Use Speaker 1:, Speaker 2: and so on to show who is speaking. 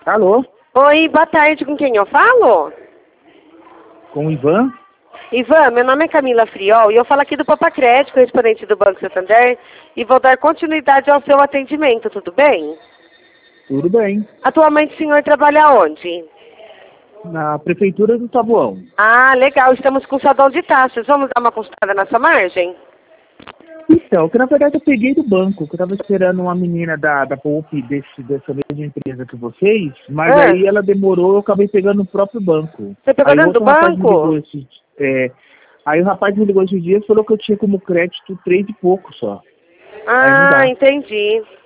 Speaker 1: Alô?
Speaker 2: Oi, boa tarde, com quem eu falo?
Speaker 1: Com o Ivan?
Speaker 2: Ivan, meu nome é Camila Friol e eu falo aqui do Papacred, correspondente do Banco Santander, e vou dar continuidade ao seu atendimento, tudo bem?
Speaker 1: Tudo bem.
Speaker 2: Atualmente o senhor trabalha onde?
Speaker 1: Na Prefeitura do Taboão.
Speaker 2: Ah, legal, estamos com salão de taxas, vamos dar uma consultada na sua margem?
Speaker 1: Então, que na verdade eu peguei do banco, que eu tava esperando uma menina da POP dessa mesma empresa que vocês, mas aí ela demorou, eu acabei pegando no próprio banco.
Speaker 2: Você pegou
Speaker 1: Aí
Speaker 2: dentro do
Speaker 1: outro rapaz me ligou
Speaker 2: banco?
Speaker 1: aí o rapaz me ligou esses dias e falou que eu tinha como crédito 3 e pouco só. Aí não
Speaker 2: Ah,
Speaker 1: dá.
Speaker 2: entendi.